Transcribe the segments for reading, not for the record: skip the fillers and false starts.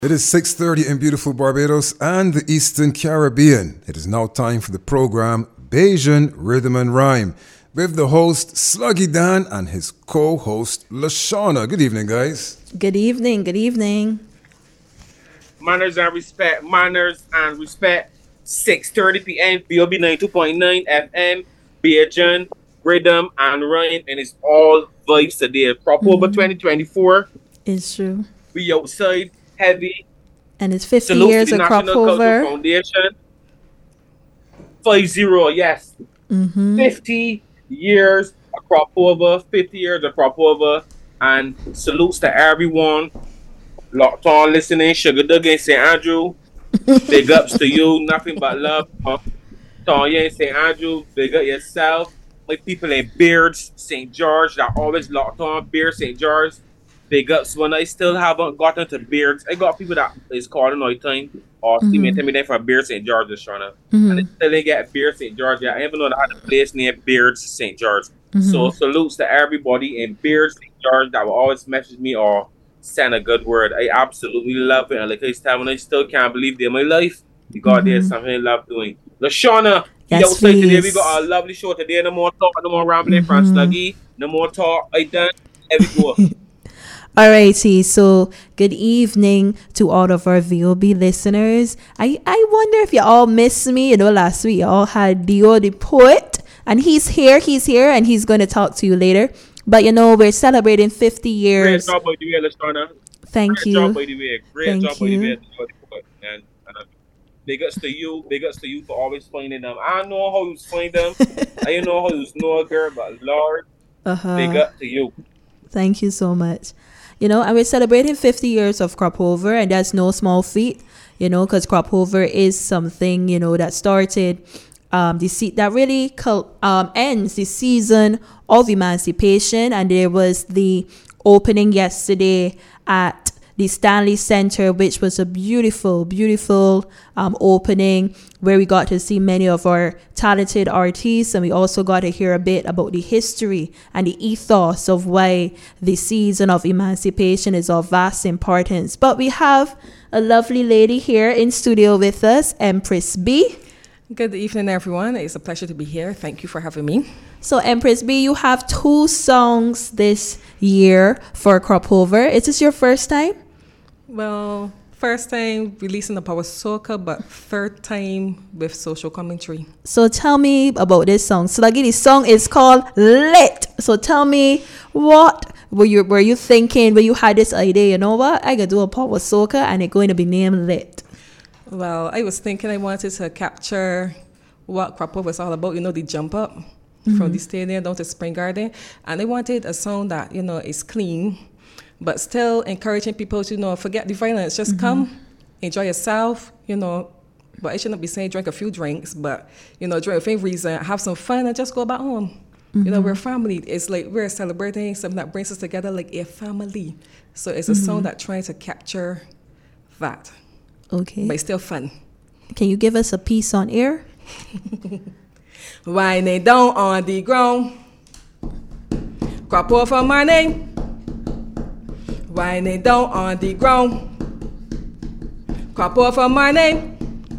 It is 6:30 in beautiful Barbados and the Eastern Caribbean. It is now time for the program Bajan Rhythm and Rhyme with the host Sluggy Dan and his co-host Lashana. Good evening, guys. Good evening. Good evening. Manners and respect. Manners and respect. 6:30 p.m. BOB 92.9 FM. Bajan Rhythm and Rhyme, and it's all vibes today. October 2024. It's true. We outside. Heavy. And it's 50 Salute years to the of National crop Cultural over. Foundation. 50, yes. 50 years of crop over. 50 years of crop over. And salutes to everyone locked on listening. Sugar Duggan, St. Andrew. Big ups to you. Nothing but love. Tanya in St. Andrew. Big up yourself. My people in Beards, St. George. That always locked on. Beards, St. George. Big ups. When I still haven't gotten to Beards, I got people that is calling all the time or see me and tell me they from Beards St. George this Shana. And I still ain't get Beards St. George yet. I even know that I had a place near Beards St. George. So salutes to everybody in Beards St. George that will always message me or send a good word. I absolutely love it. And like I said, when I still can't believe they're my life, because there's something I love doing. Lashana, Yes, outside today, we please. got a lovely show today. No more talk, no more rambling from Sluggy. No more talk. I done. Here we go. Alrighty, so good evening to all of our VOB listeners. I wonder if you all missed me. You know, last week you all had Dio the poet, and he's here, and he's going to talk to you later. But you know, we're celebrating 50 Great years. job by the way, Lashana. Thank Great job you. by the way. Great Thank job by the you. way. And big ups to you. Big ups to you for always finding them. I know how you find them. I know how you know a girl, but Lord, big up to you. Thank you so much. You know, and we're celebrating 50 years of crop over, and that's no small feat, you know, because crop over is something, you know, that started that really ends the season of emancipation. And there was the opening yesterday at the Stanley Center, which was a beautiful, beautiful opening where we got to see many of our talented artists, and we also got to hear a bit about the history and the ethos of why the season of emancipation is of vast importance. But we have a lovely lady here in studio with us, Empress B. Good evening, everyone. It's a pleasure to be here. Thank you for having me. So, Empress B, you have 2 songs this year for Crop Over. Is this your first time? Well, first time releasing the Power Soca, but third time with social commentary. So tell me about this song. Sluggy, the song is called Lit. So tell me, what were you thinking when you had this idea? You know what? I gotta do a Power Soca and it's going to be named Lit. Well, I was thinking I wanted to capture what Crop Over was all about. You know, the jump up from the stadium down to Spring Garden. And I wanted a song that, you know, is clean, but still encouraging people to, you know, forget the violence. Just come, enjoy yourself, you know. But I shouldn't be saying drink a few drinks, but, you know, drink within reason, have some fun, and just go back home. You know, we're family. It's like we're celebrating something that brings us together like a family. So it's a song that tries to capture that, Okay. but it's still fun. Can you give us a piece on air? Why they down on the ground? Crop over my name. Why they down on the ground? Crop over my name.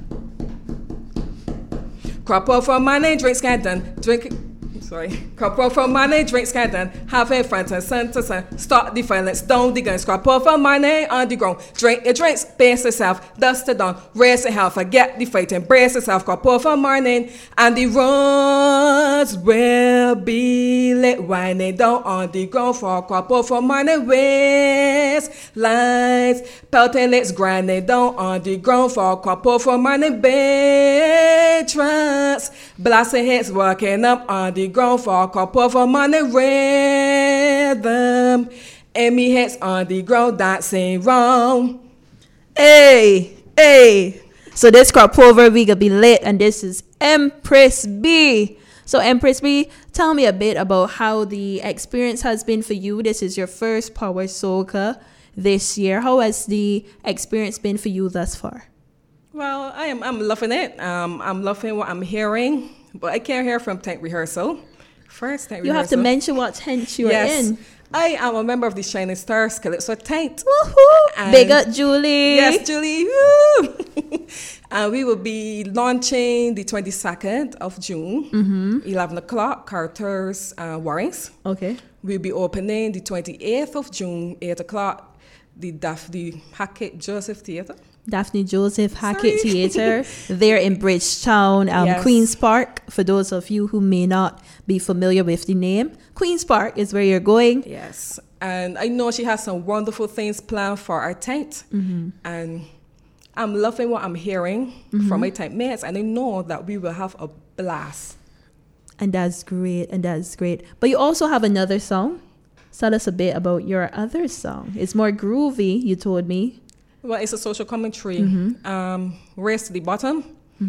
Crop over my name, drink scandal, drink. Crop over my name, drink scandal, have in front and sun to sun. Start the violence, down the guns. Crop over my name on the ground. Drink your drinks, pace yourself, dust it down, raise your health, forget the fight, embrace yourself. Crop over my name, and the roads will be lit. Winding down on the ground for crop over my name, waist lines, pelting lips, grinding down on the ground for crop over my name, bed trance, blasting hits, working up on the ground for crop over money rhythm. And me heads on the ground dancing round. Hey, hey. So this Crop Over, we gonna be lit, and this is Empress B. So Empress B, tell me a bit about how the experience has been for you. This is your first Power Soca this year. How has the experience been for you thus far? Well, I'm loving it. I'm loving what I'm hearing, but I can't hear from tent rehearsal. First tent You rehearsal. have to mention what tent you're Yes. in. I am a member of the Shining Stars Calypso Taint. Woohoo! Big up, Julie. Yes, Julie. Woo! And we will be launching the 22nd of June, 11 o'clock, Carter's Warrings. Okay. We'll be opening the 28th of June, 8 o'clock, the Daphne Hackett Joseph Theatre. Daphne Joseph Hackett Theatre there in Bridgetown, Yes. Queen's Park. For those of you who may not be familiar with the name, Queen's Park is where you're going. Yes. And I know she has some wonderful things planned for our tent. And I'm loving what I'm hearing from my tent mates. And I know that we will have a blast. And that's great. And that's great. But you also have another song. Tell us a bit about your other song. It's more groovy, you told me. Well, it's a social commentary. Race to the bottom.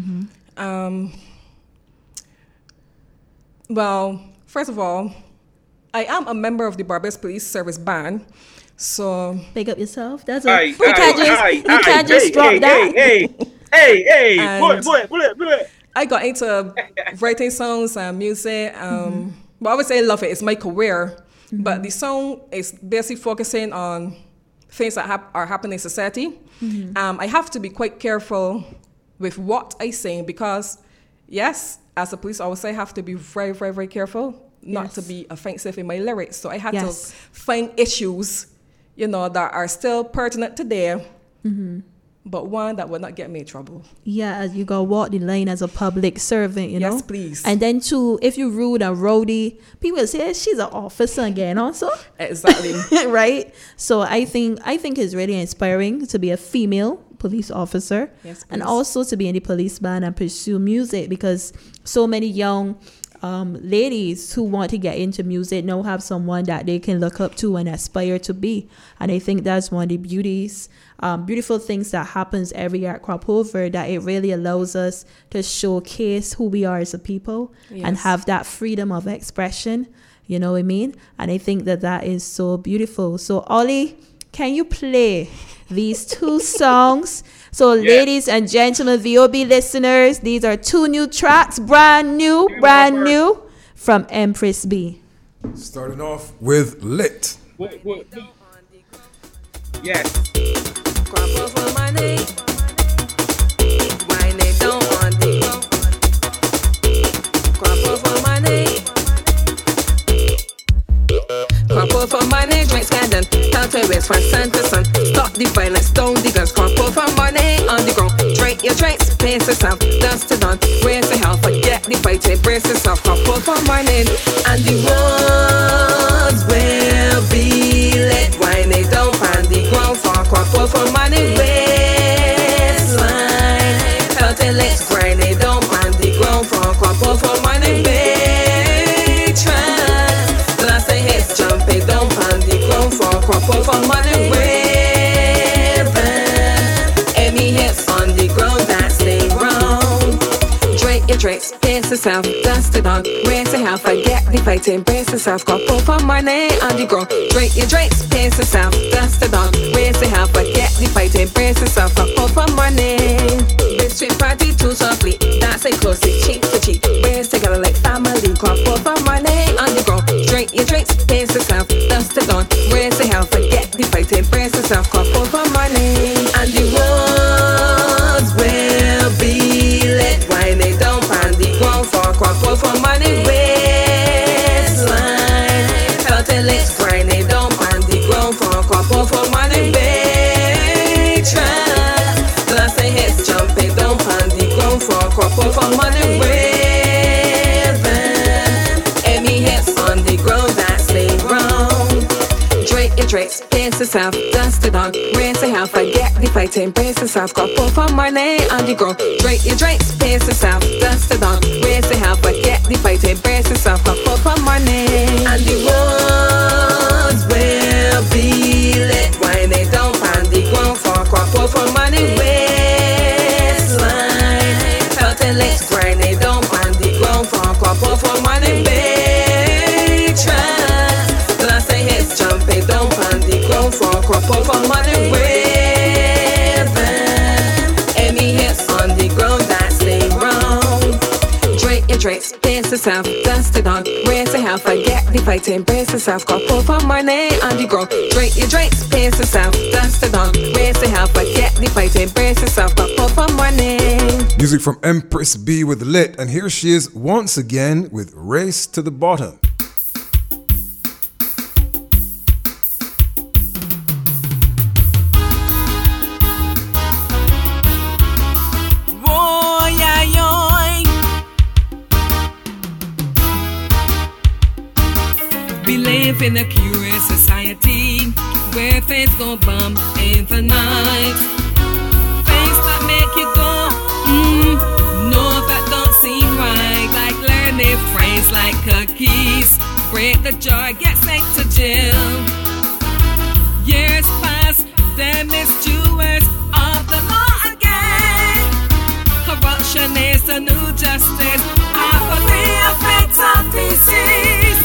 Well, first of all, I am a member of the Barbados Police Service Band. So Big up yourself. That's Aye, you can't just drop that. Hey, And- boy. I got into writing songs and music. Well, I would say I love it. It's my career. But the song is basically focusing on things that are happening in society. I have to be quite careful with what I sing because, yes, as a police officer, I have to be very, very, very careful not Yes. to be offensive in my lyrics. So I had Yes. to find issues, that are still pertinent today, but one that would not get me in trouble. Yeah, as you gotta walk the line as a public servant, you know. Yes, please. And then too, if you rude and rowdy, people will say she's an officer again, also. Exactly. Right? So I think it's really inspiring to be a female police officer, Yes, and please. also to be in the police band and pursue music, because so many young ladies who want to get into music now have someone that they can look up to and aspire to be. And I think that's one of the beautiful things that happens every year at Crop Over, that it really allows us to showcase who we are as a people and Yes. have that freedom of expression. You know what I mean? And I think that is so beautiful. So Ollie, can you play these two songs? So ladies and gentlemen, VOB listeners, these are two new tracks, brand new, from Empress B. Starting off with Lit. What? Yes. Crop over my name. Why they don't want it? Crop over my name. Crop over my name, drink scandal. Down to west from sun to sun. Stop the violence, don't the guns. Crop over my name on the ground. Drink your drinks, pace yourself, dust to dawn. Raise the hell, forget the fight, embrace yourself. Crop over my name, and the roads will be lit. Why they don't find the ground for crop over my name waistline. Felt it, let's grind. They don't find the ground for crop over my name trance. Last day hits jump, they don't find the ground for crop over my name waving. Any hits on the ground that stay round. Drink your drinks, pace yourself, dust it on. Raise your hell, forget the fight, embrace yourself. Crop over my name on the ground. Drink your drinks, pace yourself, dust it on. Raise your hell, forget the fight, embrace yourself. Crop over my name. This street party too softly, dance it closely, cheek to cheek. Raise together like family. Crop over my name on the ground. Drink your drinks, pace yourself, dust it on. Raise your hell, forget the fight, embrace yourself. Crop over my name, and the roads will be lit. Why they don't find the ground for crop over my name waistline. Felt it, let's grind. They don't find the ground for crop over my name trance. Last day hits jump, they don't find the ground for crop over my name waving. Any hits on the ground that stay round. Drink your drinks, pace yourself, dust it on. Raise your hell, forget the fight, embrace yourself. Crop over my name on the ground. Drink your drinks, pace yourself, dust it on. Raise your hell, forget the fight, embrace yourself. Crop over my name, and the roads will be lit. Why they don't find the ground for crop over my name waistline. Felt it, let's grind. They don't find the ground for crop over my name trance. Last day hits jump, they don't find the ground for crop over my name waving. Any hits on the ground that stay round. Drink your drinks, pace yourself, dust it on, raise your hand, forget the fighting, brace yourself, got pour for money on the ground. Drink your drinks, pace yourself, dust it on, raise your hand, forget the fighting, brace yourself, got pour for money. Music from Empress B with Lit, and here she is once again with Race to the Bottom. We live in a curious society where things go bump in the night. Things that make you go, no, that don't seem right. Like learning phrase like cookies, break the jar, get sent to jail. Years pass, them is stewards of the law again. Corruption is the new justice, after the effects of disease.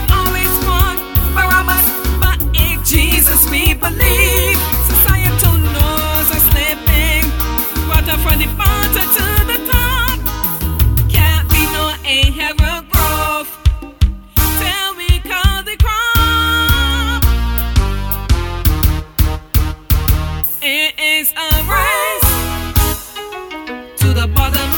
But in Jesus we believe. Societal laws are slipping, water from the bottom to the top. Can't be no inherent growth till we call the crop. It is a race to the bottom.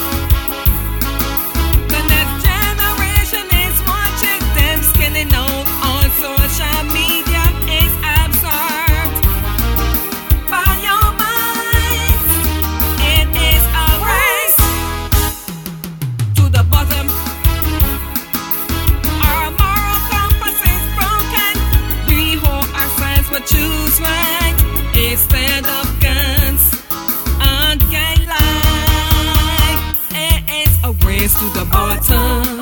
The next generation is watching them skinning out on social media. Is absorbed by your minds. It is a race to the bottom. Our moral compass is broken. We hold our signs but choose right instead of guns and gang life. It is a race to the bottom.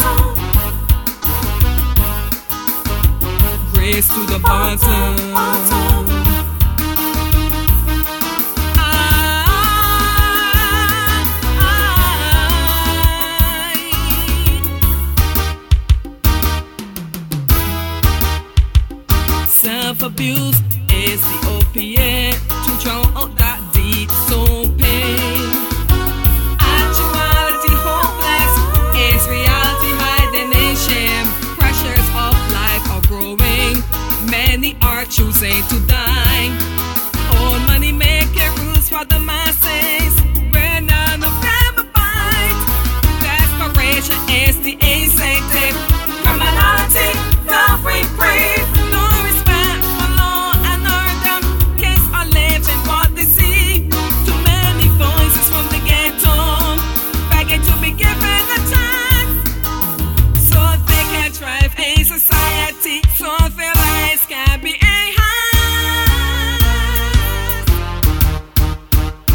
Race to the bottom. Self-abuse is the opiate to drown out that deep soul pain. Actuality hopeless is reality hiding in shame. Pressures of life are growing. Many are choosing to die. All money making rules for the masses, where none of them abide. Desperation is the incentive. Criminality, the reprieve. No respect for law and order. Kids are living what they see. Too many voices from the ghetto begging to be given a chance, so they can thrive in society, so their lives can be enhanced.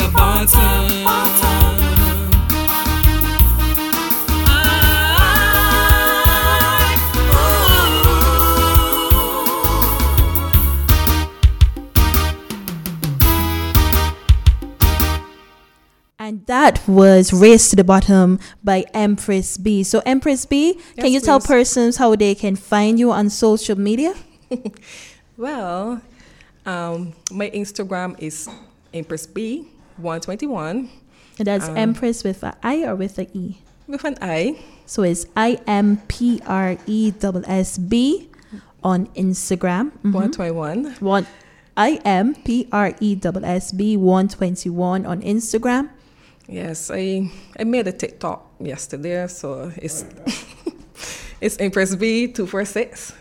the bottom. And that was Race to the Bottom by Empress B. So Empress B, can you tell please. persons how they can find you on social media? Well, my Instagram is Empress B 121 And that's Empress with an I or with an E? with an I. So it's IMPRESSB on Instagram. 121. IMPRESSB 121 on Instagram. Yes, I made a TikTok yesterday, so it's it's Empress B 246.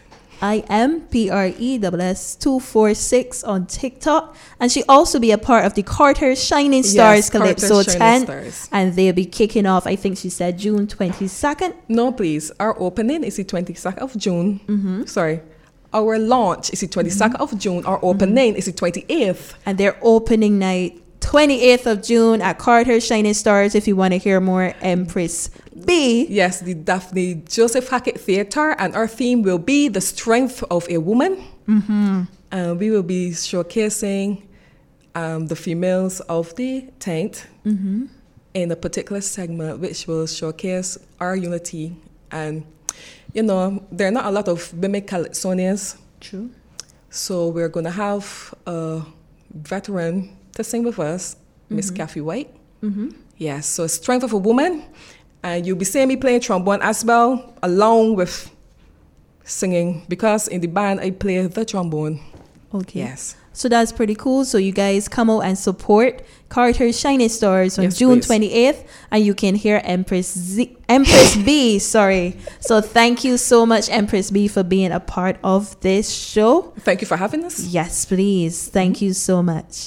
IMPRESS 246 on TikTok. And she also be a part of the Carter Shining Stars Yes, Carter Calypso Shining 10. Stars. And they'll be kicking off, I think she said June 22nd. No, please. Our opening is the 22nd of June. Sorry. Our launch is the 22nd of June. Our opening is the 28th. And their opening night, 28th of June at Carter Shining Stars. If you want to hear more, Empress B. Yes, the Daphne Joseph Hackett Theatre, and our theme will be the strength of a woman. We will be showcasing the females of the tent in a particular segment, which will showcase our unity. And, you know, there are not a lot of women calypsonians, True. so we're going to have a veteran to sing with us, Miss Kathy White. Yes, so strength of a woman. And you'll be seeing me playing trombone as well, along with singing, because in the band I play the trombone. Okay. Yes. So that's pretty cool. So you guys come out and support Carter Shining Stars on Yes, June please. 28th, and you can hear Empress B. Sorry. So thank you so much, Empress B, for being a part of this show. Thank you for having us. Yes, please. Thank you so much.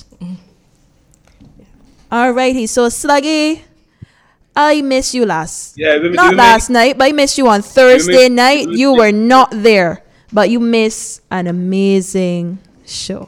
Alrighty. So Sluggy, I missed you last. Yeah, Not last night, but I missed you on Thursday night. You were not there, but you missed an amazing show.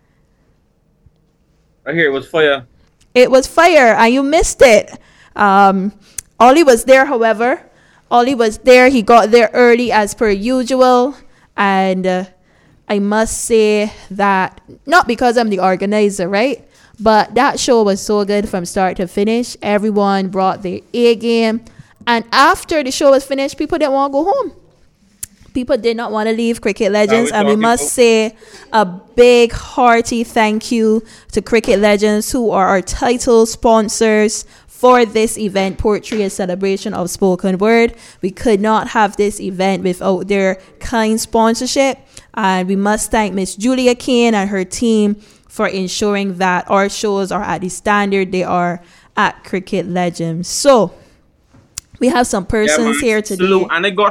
I hear it was fire. It was fire, and you missed it. Ollie was there, however. Ollie was there. He got there early as per usual. And I must say that, not because I'm the organizer, right? But that show was so good from start to finish. Everyone brought their A game. And after the show was finished, people didn't want to go home. People did not want to leave Cricket Legends, and we must say a big hearty thank you to Cricket Legends, who are our title sponsors for this event, Poetry, a celebration of spoken word. We could not have this event without their kind sponsorship, and we must thank Miss Julia Kane and her team for ensuring that our shows are at the standard they are at Cricket Legends. So we have some persons here today. Salute. And I got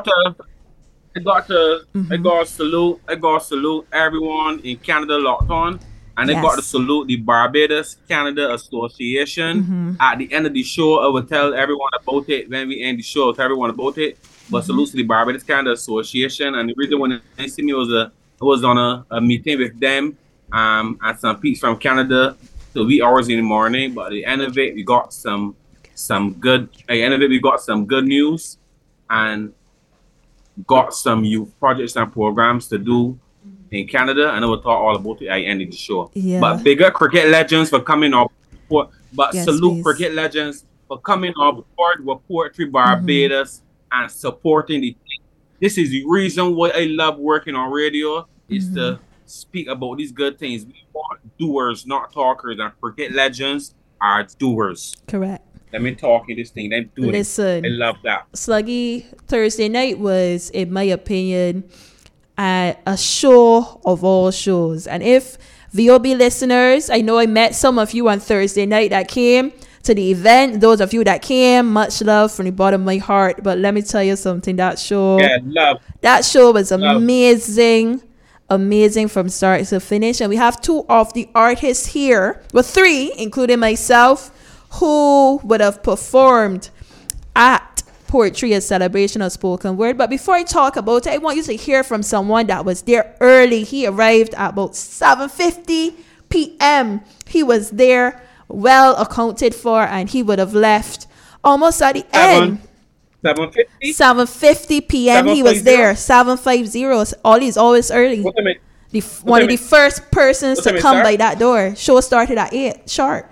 to salute everyone in Canada locked on. And I got to salute the Barbados Canada Association. At the end of the show, I will tell everyone about it. When we end the show, I'll tell everyone about it. But salute to the Barbados Canada Association. And the reason when they see me was I was on a meeting with them and some peeps from Canada till wee hours in the morning. But at the end of it, we got some good. At the end of it, we got some good news and got some youth projects and programs to do in Canada, and I will talk all about it at the end of the show. Yeah. But bigger Cricket Legends for coming on board. But Yes, salute please. Cricket Legends for coming on board with Poetry Barbados and supporting the thing. This is the reason why I love working on radio, is to speak about these good things. We want doers, not talkers, and Cricket Legends are doers. Correct. Let me talk in this thing. Them doing Listen. it. I love that. Sluggy, Thursday night was, in my opinion, a show of all shows. And if VOB listeners, I know I met some of you on Thursday night that came to the event. Those of you that came, much love from the bottom of my heart. But let me tell you something, that show was amazing. Amazing from start to finish. And we have two of the artists here, well, three, including myself, who would have performed at Poetry, a celebration of spoken word. But before I talk about it, I want you to hear from someone that was there early. He arrived at about 7:50 p.m. He was there well accounted for, and he would have left almost at the end. 7:50. 7:50 p.m. He was there. 7:50. He's always early. What time it? One of the first persons What to time it come start? by that door. Show started at 8 sharp.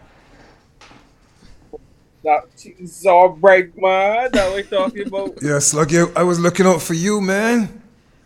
That's all right, man. That we're talking about. Yeah, Sluggy, I was looking out for you, man.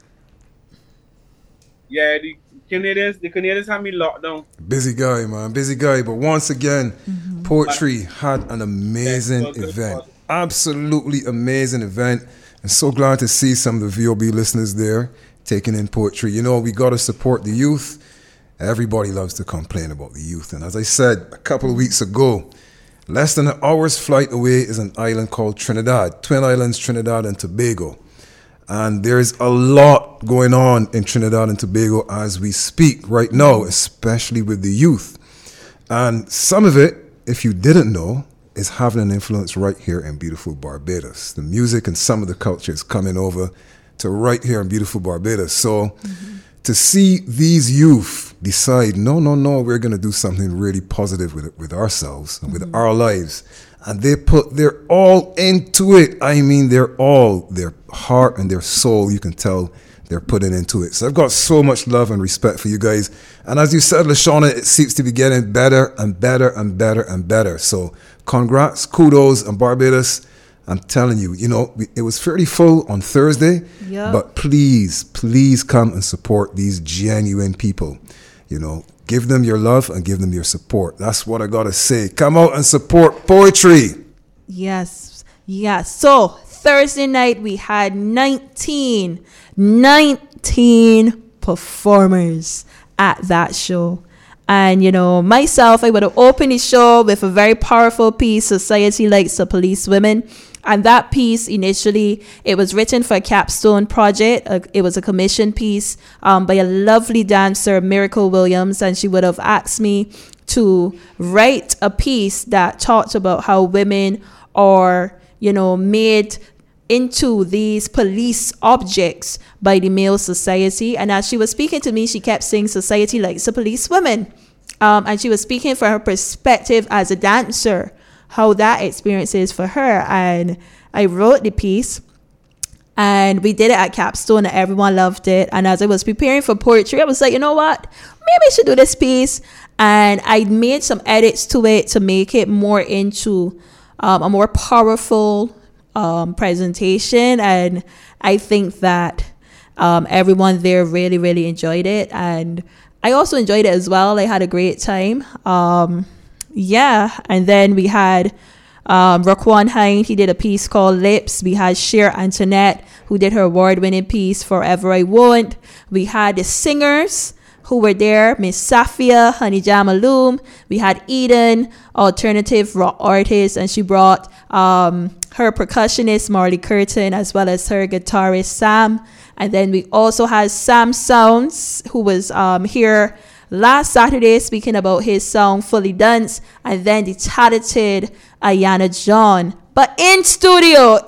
Yeah, the Canadians have me locked down. Busy guy, man. Busy guy. But once again, Poetry had an amazing That's so good. event. Absolutely amazing event. And so glad to see some of the VOB listeners there taking in Poetry. You know, we got to support the youth. Everybody loves to complain about the youth. And as I said a couple of weeks ago, less than an hour's flight away is an island called Trinidad. Twin Islands, Trinidad and Tobago. And there's a lot going on in Trinidad and Tobago as we speak right now, especially with the youth. And some of it, if you didn't know, is having an influence right here in beautiful Barbados. The music and some of the culture is coming over to right here in beautiful Barbados. So to see these youth decide, no, we're going to do something really positive with ourselves and with our lives. And they're all into it. I mean, their heart and their soul, you can tell they're putting into it. So I've got so much love and respect for you guys. And as you said, LaShawna, it seems to be getting better and better and better and better. So congrats, kudos, and Barbados. I'm telling you, it was fairly full on Thursday. Yep. But please come and support these genuine people. Give them your love and give them your support. That's what I got to say. Come out and support Poetry. Yes. So Thursday night we had 19 performers at that show. And, myself, I would have opened the show with a very powerful piece, Society Likes the Police Women. And that piece, initially, it was written for a capstone project. It was a commission piece by a lovely dancer, Miracle Williams. And she would have asked me to write a piece that talked about how women are, made into these police objects by the male society. And as she was speaking to me, she kept saying society likes the police women. And she was speaking from her perspective as a dancer, how that experience is for her. And I wrote the piece and we did it at Capstone and everyone loved it. And as I was preparing for Poetry, I was like, you know what? Maybe I should do this piece. And I made some edits to it to make it more into a more powerful presentation. And I think that everyone there really, really enjoyed it. And I also enjoyed it as well. I had a great time. And then we had Raquan Hind. He did a piece called Lips. We had Cher Antoinette, who did her award-winning piece Forever I Won't. We had the singers who were there, Miss Safia, Honey Jamaloom. We had Eden, alternative rock artist, and she brought her percussionist Marley Curtin as well as her guitarist Sam. And then we also had Sam Sounds, who was here last Saturday speaking about his song Fully Dance, and then the talented Ayana John. But in studio,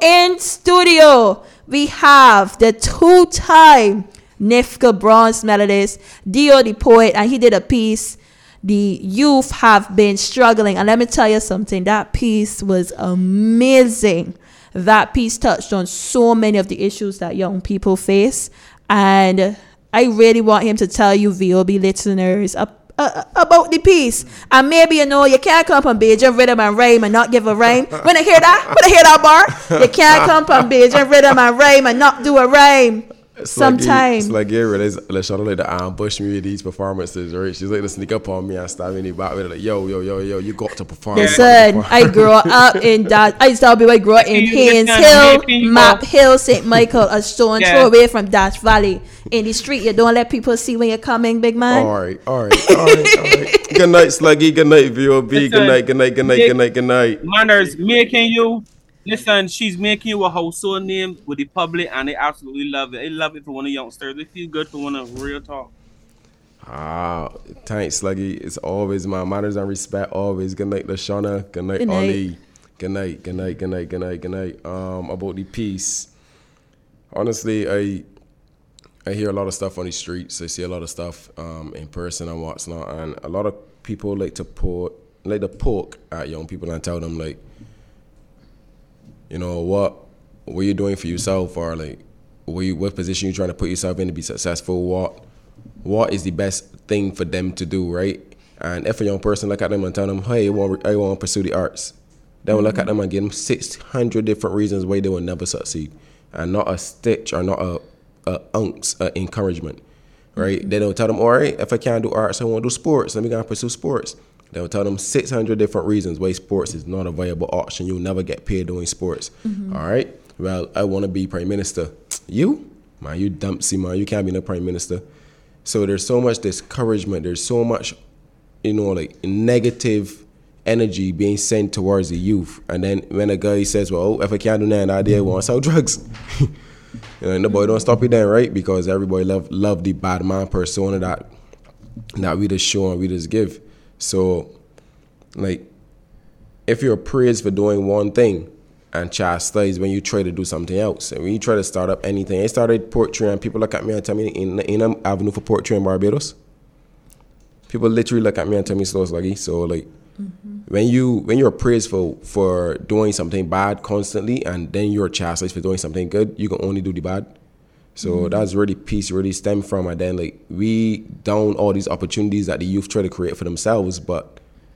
we have the two-time NIFCA bronze medalist, Dio the Poet, and he did a piece, The Youth Have Been Struggling. And let me tell you something, that piece was amazing. That piece touched on so many of the issues that young people face. And I really want him to tell you, VOB listeners, about the piece. And maybe, you can't come from Beijing Rhythm and Rhyme and not give a rhyme. When I hear that bar, you can't come from Beijing Rhythm and Rhyme and not do a rhyme. Sometimes. It's like, LaShawna like to ambush me with these performances, right? She's like to sneak up on me and stab me back with it, like, yo, you got to perform. Listen, I grew up in that. I used to be, I grew up in Haynes Hill, Map Hill, St. Michael, a stone throw away from Dash Valley. In the street, you don't let people see when you're coming, big man. All right. Good night, Sluggy. Good night, VOB. Good night. Manners making you. Listen, she's making you a household name with the public, and they absolutely love it. They love it for one of youngsters. They feel good for one of real talk. Thanks, Sluggy. It's always my manners and respect. Always. Good night, LaShawna. Good night, Ollie. Good night. About the piece. Honestly, I hear a lot of stuff on the streets. I see a lot of stuff in person and what's not, and a lot of people like to put to poke at young people and tell them like, you know, what you doing for yourself, or like what position you trying to put yourself in to be successful. What is the best thing for them to do, right? And if a young person look at them and tell them, hey, I want to pursue the arts, then we'll look at them and give them 600 different reasons why they will never succeed, and not a stitch or not a ounce of encouragement, right? They don't tell them, all right, if I can't do arts, I want to do sports. Let me go and pursue sports. They'll tell them 600 different reasons why sports is not a viable option. You'll never get paid doing sports. All right? Well, I want to be prime minister. You? Man, you dumpsy, man. You can't be no prime minister. So there's so much discouragement. There's so much, you know, like negative energy being sent towards the youth. And then when a guy says, well, if I can't do that, I want to sell drugs. You know, and the boy don't stop you then, right? Because everybody love the bad man persona that we just show and we just give. So, like, if you're praised for doing one thing and chastised when you try to do something else, and when you try to start up anything, I started poetry and people look at me and tell me in an avenue for poetry in Barbados. People literally look at me and tell me slow sluggy. So, like, when you're praised for doing something bad constantly and then you're chastised for doing something good, you can only do the bad. So that's really peace really stem from. And then like we down all these opportunities that the youth try to create for themselves, but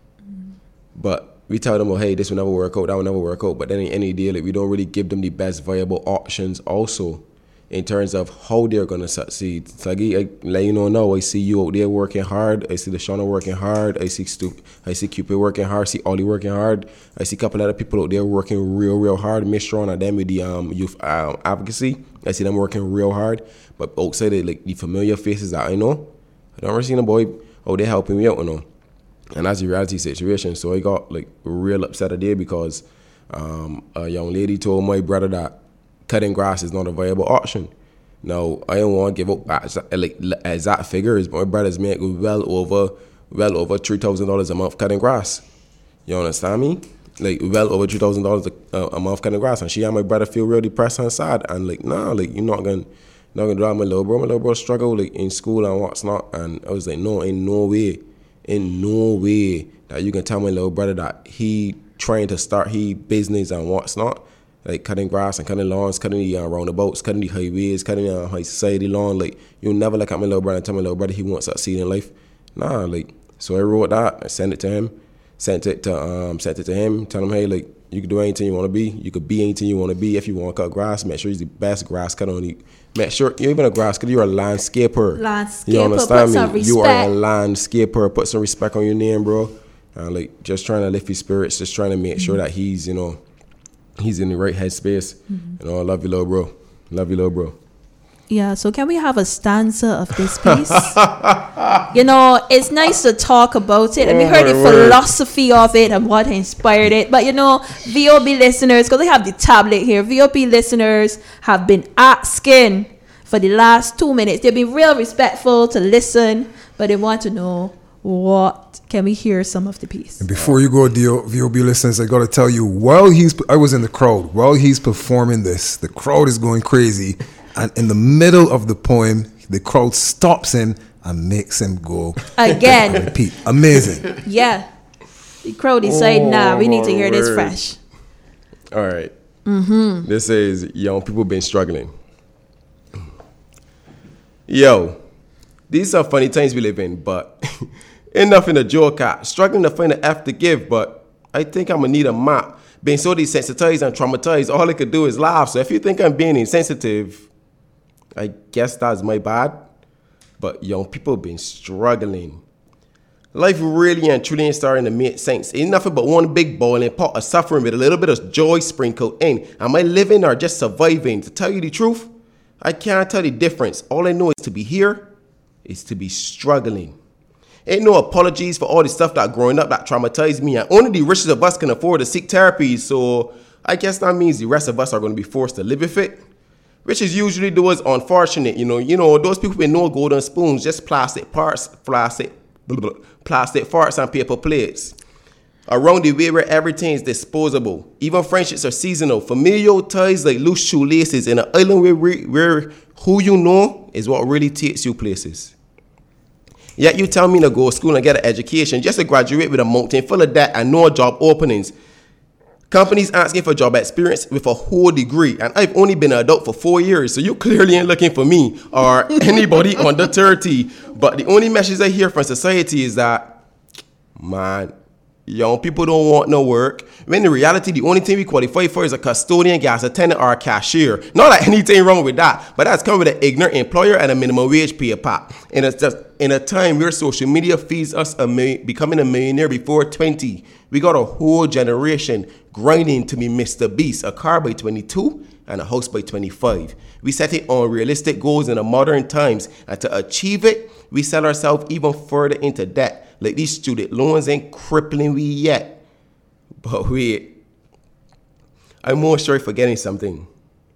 we tell them, well, hey, this will never work out, that will never work out. But then in any deal, like, we don't really give them the best viable options also in terms of how they're gonna succeed. So I let you know now, I see you out there working hard. I see the Shauna working hard. I see Cupid working hard. I see Ollie working hard. I see a couple other people out there working real hard. Miss Shauna and them with the youth advocacy. I see them working real hard. But outside of like the familiar faces that I know, I don't ever see a boy out there helping me out, you know. And that's the reality situation. So I got like real upset today because a young lady told my brother that cutting grass is not a viable option. Now, I don't want to give up exact figures, but my brothers make well over $3,000 a month cutting grass. You understand me? Like well over $3,000 a month cutting grass, and she and my brother feel real depressed and sad. And like, nah, like you're not gonna drive my little bro. My little bro struggle like in school and what's not. And I was like, no, in no way that you can tell my little brother that he trying to start he business and what's not. Like cutting grass and cutting lawns, cutting the roundabouts, cutting the highways, cutting the high society lawn. Like, you'll never look at my little brother and tell my little brother he wants to succeed in life. Nah, like, so I wrote that, I sent it to him, sent it to him, tell him, hey, like, you can do anything you want to be. You could be anything you want to be. If you want to cut grass, make sure you're the best grass cutter on the. Make sure you're even a grass cutter. You're a landscaper. You understand put me? You are a landscaper. Put some respect on your name, bro. And like, just trying to lift his spirits, just trying to make sure that he's, you know, he's in the right headspace. You know, I love you, little bro. Love you, little bro. Yeah, so can we have a stanza of this piece? You know, it's nice to talk about it. And we heard the philosophy of it and what inspired it. But, you know, VOB listeners, because I have the tablet here, VOB listeners have been asking for the last 2 minutes. They've been real respectful to listen, but they want to know what. Can we hear some of the piece? And before you go, VOB listeners, I got to tell you, I was in the crowd. While he's performing this, the crowd is going crazy. And in the middle of the poem, the crowd stops him and makes him go again. Repeat. Amazing. Yeah. The crowd decided, we need to hear this fresh. All right. This is young people been struggling. Yo, these are funny times we live in, but ain't nothing to joke at. Struggling to find an F to give, but I think I'm gonna need a map. Being so desensitized and traumatized, all I could do is laugh. So if you think I'm being insensitive, I guess that's my bad. But young people been struggling. Life really and truly ain't starting to make sense. Ain't nothing but one big boiling pot of suffering with a little bit of joy sprinkled in. Am I living or just surviving? To tell you the truth, I can't tell the difference. All I know is to be here, is to be struggling. Ain't no apologies for all the stuff that growing up that traumatized me. And only the richest of us can afford to seek therapy. So I guess that means the rest of us are going to be forced to live with it. Which is usually those unfortunate, you know, those people with no golden spoons, just plastic farts and paper plates. Around the way where everything is disposable. Even friendships are seasonal. Familial ties like loose shoelaces in an island where who you know is what really takes you places. Yet you tell me to go to school and get an education just to graduate with a mountain full of debt and no job openings. Companies asking for job experience with a whole degree, and I've only been an adult for 4 years, so you clearly ain't looking for me or anybody under 30. But the only message I hear from society is that, man, young people don't want no work. When in reality, the only thing we qualify for is a custodian, gas attendant, or a cashier. Not like anything wrong with that, but that's come with an ignorant employer and a minimum wage pay pat. And it's just in a time where social media feeds us becoming a millionaire before 20, we got a whole generation grinding to be Mr. Beast, a car by 22 and a house by 25. We set it unrealistic goals in the modern times, and to achieve it, we sell ourselves even further into debt. Like these student loans ain't crippling we yet. But wait, I'm more sure forgetting something.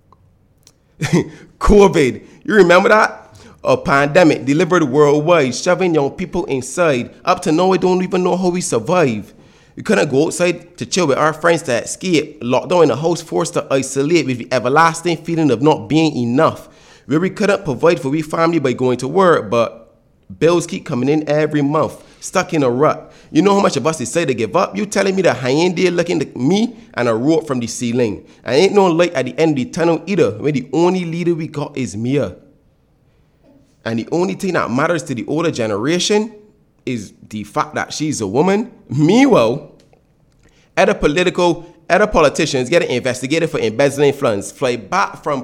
COVID, you remember that? A pandemic delivered worldwide, shoving young people inside. Up to now, we don't even know how we survive. We couldn't go outside to chill with our friends to escape. Locked down in the house, forced to isolate with the everlasting feeling of not being enough. Where we couldn't provide for we family by going to work, but bills keep coming in every month. Stuck in a rut. You know how much of us decide to give up? You telling me that high end there looking at me and a rope from the ceiling. And ain't no light at the end of the tunnel either, when the only leader we got is Mia. And the only thing that matters to the older generation is the fact that she's a woman. Meanwhile, other politicians getting investigated for embezzling funds fly back from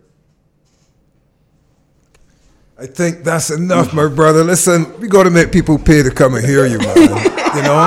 I think that's enough, my brother. Listen, we got to make people pay to come and hear you, man. You know,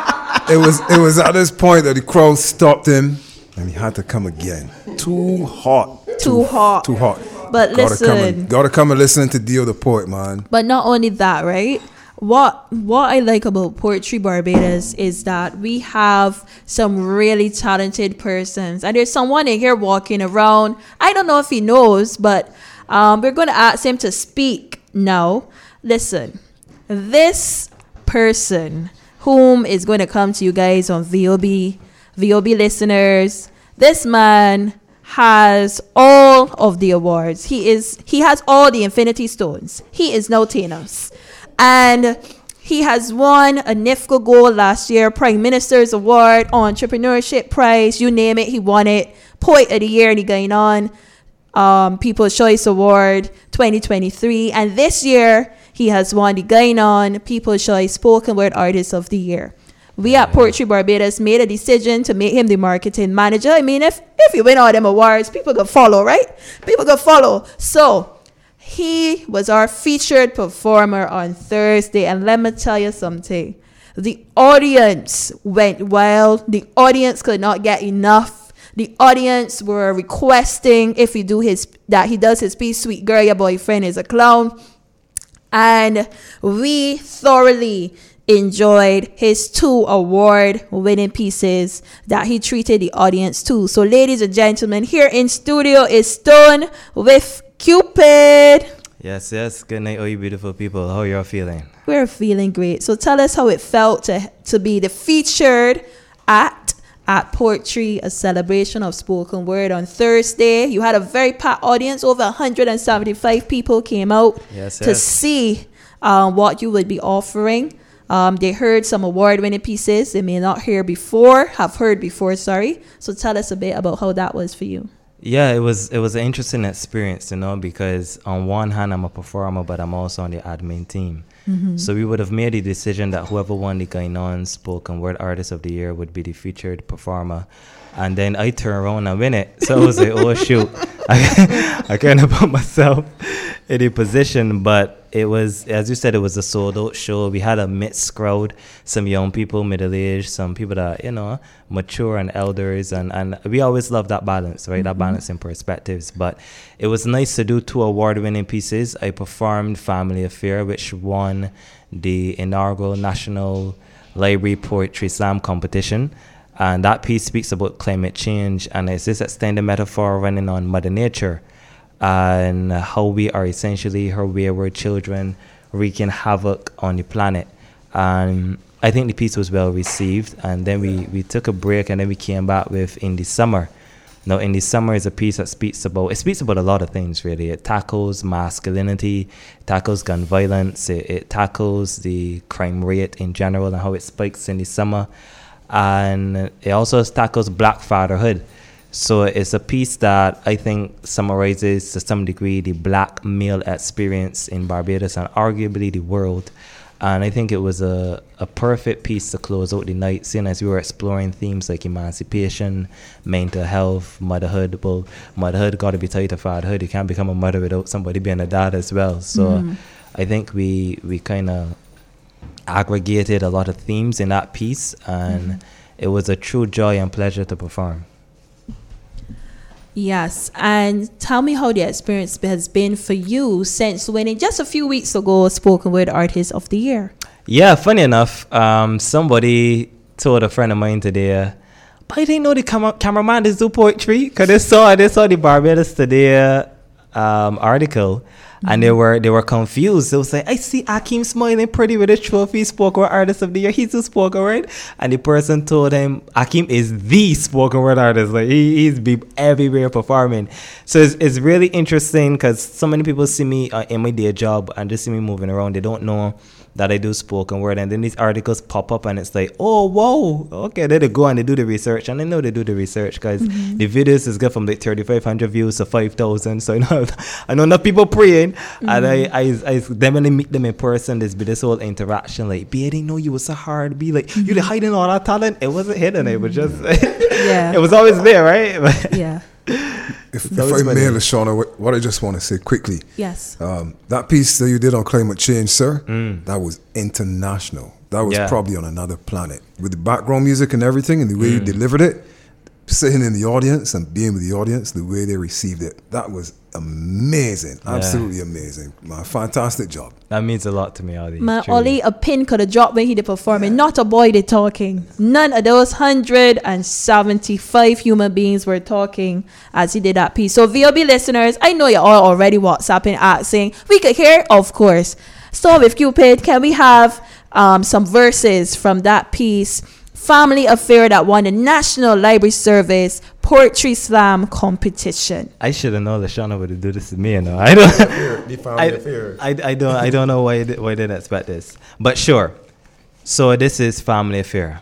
it was at this point that the crowd stopped him, and he had to come again. Too hot. Too hot. But listen, gotta come and listen to Dio the Poet, man. But not only that, right? What I like about Poetry Barbados is that we have some really talented persons, and there's someone in here walking around. I don't know if he knows, but we're going to ask him to speak now. Listen, this person whom is going to come to you guys on VOB listeners, this man has all of the awards. He has all the Infinity Stones. He is now Thanos. And he has won a NIFCA Gold last year, Prime Minister's Award, Entrepreneurship Prize, you name it, he won it. Poet of the Year, and he going on. People's Choice Award 2023, and this year he has won the Guyana People's Choice Spoken Word Artist of the Year. We at Poetry Barbados made a decision to make him the marketing manager. I mean, if you win all them awards, people go follow, right? People go follow. So he was our featured performer on Thursday, and let me tell you something. The audience went wild. The audience could not get enough. The audience were requesting if he does his piece, Sweet Girl, Your Boyfriend is a Clown. And we thoroughly enjoyed his 2 award-winning pieces that he treated the audience to. So ladies and gentlemen, here in studio is Stone with Cupid. Yes. Good night, all you beautiful people. How y'all feeling? We're feeling great. So tell us how it felt to be the featured act at Poetry, a celebration of spoken word on Thursday. You had a very packed audience. Over 175 people came out to see what you would be offering. They heard some award-winning pieces they may not have heard before. So tell us a bit about how that was for you. Yeah, it was an interesting experience, because on one hand I'm a performer, but I'm also on the admin team. Mm-hmm. So we would have made the decision that whoever won the Guyana Spoken Word Artist of the Year would be the featured performer. And then I turn around and win it. So I was like, oh, shoot. I kind of put myself in a position. But it was, as you said, it was a sold-out show. We had a mixed crowd, some young people, middle-aged, some people that, mature and elders. And we always love that balance, right? Mm-hmm. That balance in perspectives. But it was nice to do 2 award-winning pieces. I performed Family Affair, which won the inaugural National Library Poetry Slam competition. And that piece speaks about climate change, and it's this extended metaphor running on Mother Nature and how we are essentially her wayward children wreaking havoc on the planet. And I think the piece was well received. And then we took a break, and then we came back with In the Summer, Now, In the Summer is a piece that speaks about a lot of things, really. It tackles masculinity, it tackles gun violence, it tackles the crime rate in general and how it spikes in the summer. And it also tackles black fatherhood. So it's a piece that I think summarizes to some degree the black male experience in Barbados and arguably the world. And I think it was a perfect piece to close out the night, seeing as we were exploring themes like emancipation, mental health, motherhood. Well, motherhood got to be tied to fatherhood. You can't become a mother without somebody being a dad as well. So I think we kind of aggregated a lot of themes in that piece, and it was a true joy and pleasure to perform. Yes, and tell me how the experience has been for you since winning just a few weeks ago Spoken Word Artist of the Year. Yeah, funny enough, somebody told a friend of mine today, but I didn't know the cameraman does do poetry, because they saw the Barbados Today article, and they were confused. They was like, I see Akeem smiling pretty with his trophy, Spoken Word Artist of the Year. He's a spoken word. And the person told him Akeem is the spoken word artist. Like he's be everywhere performing. So it's really interesting, because so many people see me in my day job and just see me moving around. They don't know that I do spoken word, and then these articles pop up and it's like, oh whoa, okay, then they go and they do the research, and I know they do the research because the videos is good from like 3,500 views to 5,000. So I know enough people praying, and I definitely meet them in person. There's been this whole interaction like, B, I didn't know you was so hard. Be like, you hiding all that talent. It wasn't hidden, it was just it was always there, right? Yeah. If I may, Lashawna, what I just want to say quickly. Yes. That piece that you did on climate change, sir, that was international. That was probably on another planet. With the background music and everything and the way you delivered it, sitting in the audience and being with the audience, the way they received it, that was amazing. Absolutely amazing. Man, fantastic job. That means a lot to me, Ali. Man, only a pin could have dropped when he did performing. Not a boy did talking. None of those 175 human beings were talking as he did that piece. So VOB listeners, I know you're all already WhatsApping, asking. We could hear, of course. So with Cupid, can we have some verses from that piece? Family Affair that won the National Library Service Poetry Slam competition. I should have known that Shauna would do this to me. I don't. I don't know why they didn't expect this, but sure. So this is Family Affair.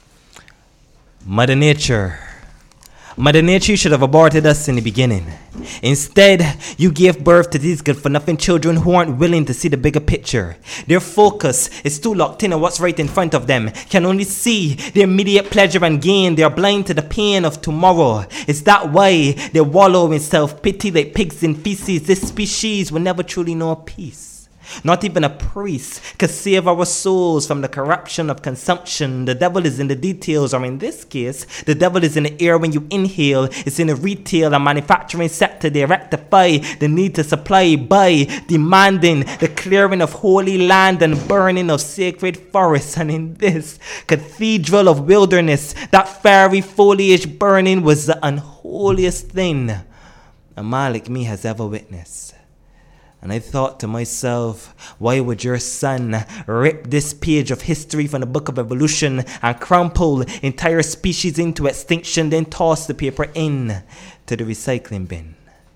Mother Nature, you should have aborted us in the beginning. Instead, you gave birth to these good-for-nothing children who aren't willing to see the bigger picture. Their focus is too locked in on what's right in front of them, can only see the immediate pleasure and gain. They are blind to the pain of tomorrow. Is that why they wallow in self-pity like pigs in feces? This species will never truly know peace. Not even a priest could save our souls from the corruption of consumption. The devil is in the details, or in this case, the devil is in the air when you inhale. It's in the retail and manufacturing sector. They rectify the need to supply by demanding the clearing of holy land and burning of sacred forests. And in this cathedral of wilderness, that fiery foliage burning was the unholiest thing a man like me has ever witnessed. And I thought to myself, why would your son rip this page of history from the book of evolution and crumple entire species into extinction, then toss the paper in to the recycling bin?